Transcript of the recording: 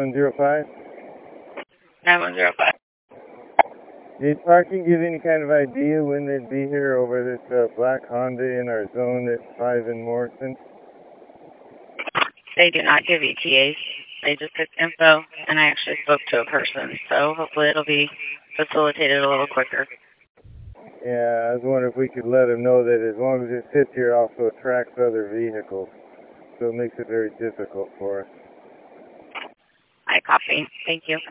9105. 9105. Did parking give any kind of idea when they'd be here over this black Honda in our zone at 5 in Morrison? They do not give ETAs. They just took info, and I actually spoke to a person, so hopefully it'll be facilitated a little quicker. Yeah, I was wondering if we could let them know that as long as it sits here, also attracts other vehicles, so it makes it very difficult for us. I copy. Thank you.